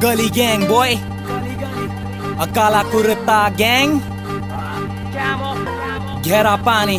गली gang boy, काला kurta gang, गहरा पानी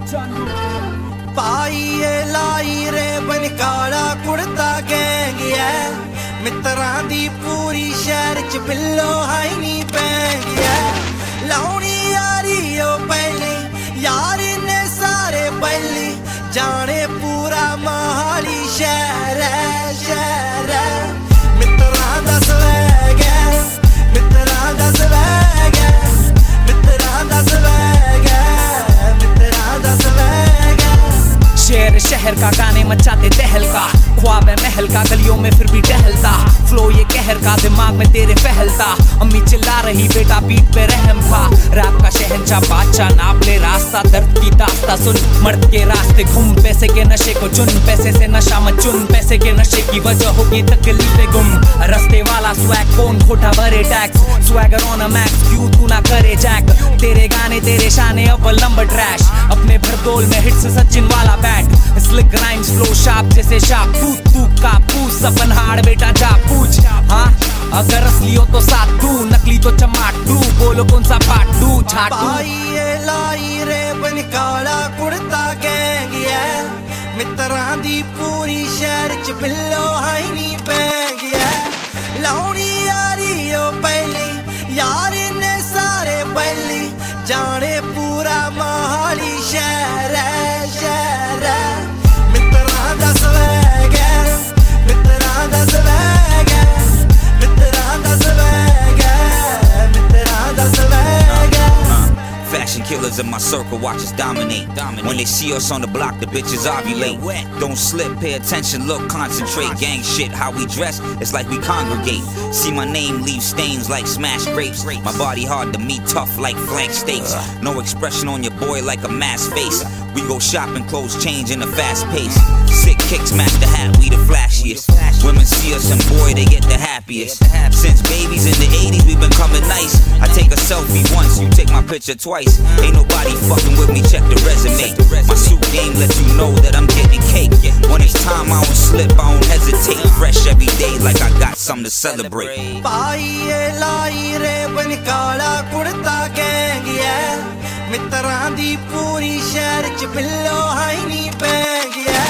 पाइए लाई रे बन काला कुर्ता गैंग है। मित्रां दी पूरी शहर च बिल्लो हाई नी पैंग है। लाउनी यारी ओ पहली यार ने सारे पहली जाने पूरा मोहाली शहर है, शहर है। मित्रां दा स्वैग है, मित्रां दा स्वैग है, मित्रां दा स्वैग है, मित्रां दा स्वैग है। शेर शहर का गाने मचाते तहलका, ख्वाब है महल का गलियों में फिर भी टहलता। फ्लो ये कहर का दिमाग में तेरे फहलता। अम्मी चिल्ला रही बेटा बीट पे रहम था। रैप का शहंशाह बादशाह नाप ले रास्ता, दर्द की दास्ता सुन। मर्द के रास्ते घूम, पैसे के नशे को चुन। पैसे से नशा मत चुन, पैसे के नशे की वजह होगी तकलीफे गुम। रस्ते वाला स्वैग कौन खोटा भरे tax, swagger on a max क्यों तू ना करे जैक। तेरे गाने तेरे शाने अव्वल नंबर ट्रैश, अपने भरतोल में हिट्स सचिन वाला bat. Slick rhymes flow sharp जैसे शाहपूत, तू कापूस अपन हाड़ बेटा जा पूछ। हाँ अगर असली हो तो साथ तू, नकली तो चमाटू। बोलो कौन सा पार्ट टू छाटू। पाइए लाई रे बन काला कुर्ता गैंग है। मित्रां दी पूरी शहर च बिल्लो हाई नी पैंग है। लाउनी यारी ओ पहली यार ने सारे पहली जाने पूरा मोहाली शहर है, शहर है। मित्रां दा स्वैग है, मित्रां दा स्वैग है, मित्रां दा स्वैग है, मित्रां दा स्वैग है। Fashion killers in my circle watch us dominate. When they see us on the block, the bitches ovulate. Don't slip, pay attention, look, concentrate. Gang shit, how we dress, it's like we congregate. See my name, leave stains like smashed grapes. My body hard to meet, tough like flank steaks. No expression on your boy like a masked face. We go shopping, clothes change in a fast pace. Sick kicks match the hat, we the flashiest. Women see us and boy, they get the happiest. Since babies in the 80s, we've been coming nice. I take a selfie once, you take my picture twice. Ain't nobody fucking with me, check the resume. My suit game lets you know that I'm getting cake. When it's time, I don't slip, I don't hesitate. Fresh every day like I got something to celebrate. पाइए लाई रे बन काला kurta gang है। मित्रां दी पूरी शहर च बिल्लो high नी पैंग है।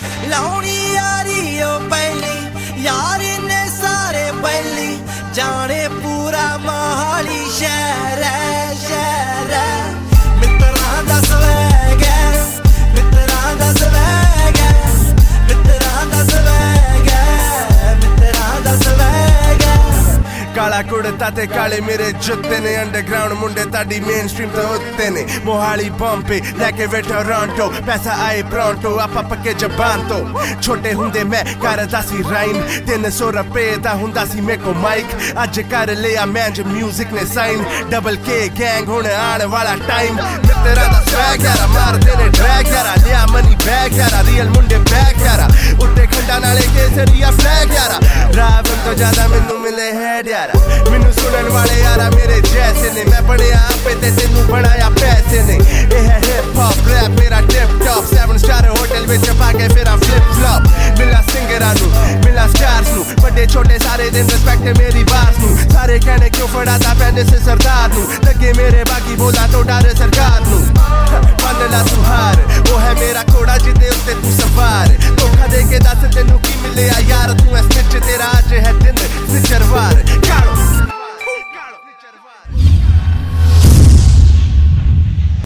लाउनी यारी ओ पहली यार ने सारे पहली जाने पूरा मोहाली शहर है, शहर है। मित्रां दा स्वैग है, मित्रां दा स्वैग है, मित्रां दा स्वैग है, मित्रां दा स्वैग है। काला कुड़ता ते काले मेरे जुत्ते ने। अंडरग्राउंड मुंडे ताड़ी मेन स्ट्रीम तो उत्ते ने। मोहाली बॉम्बे लेके वे टोरंटो, पैसा आए प्रोंटो आपा पक्के जबान तो। छोटे हुंदे मैं करदा सी राइम, 300 रुपए दा हुंदा सी मेरे को माइक। अज कर लिया मैंज म्यूजिक ने साइन। डबल के गैंग हुण आने वाला टाइम। मित्रा दा स्वैग यारा मारदे ने ड्रैग यारा। लिया मनी बैग यारा, रियल मुंडे बैग यारा। उत्ते खंडा नाले केसरिया फ्लैग यारा। रावण तो ज्यादा मैनू मिले हेड यारा। मैनू सुनन वाले यारा मेरे जैसे ने। मैं बढ़िया आपे ते तेनू बनाया पैसे ने। ये है हिप हॉप रैप मेरा टिप टॉप। 7 स्टार होटल विच पाके फिर फ्लिप फ्लॉप। मिला सिंगरां नू मिला स्टार्स नू, बड़े छोटे सारे दिन रिस्पेक्ट है मेरी बात नू। सारे कहने क्यों फड़ाता पैने से सरदार नू। लगे मेरे बाकी बोला तो डर सरकार नू। मन ला तू हार, वो है मेरा घोड़ा जिदे उत्ते तू सवार। धोखा दे के दस तेनू की मिले यार, तू ऐ स्टिच तेरा अज है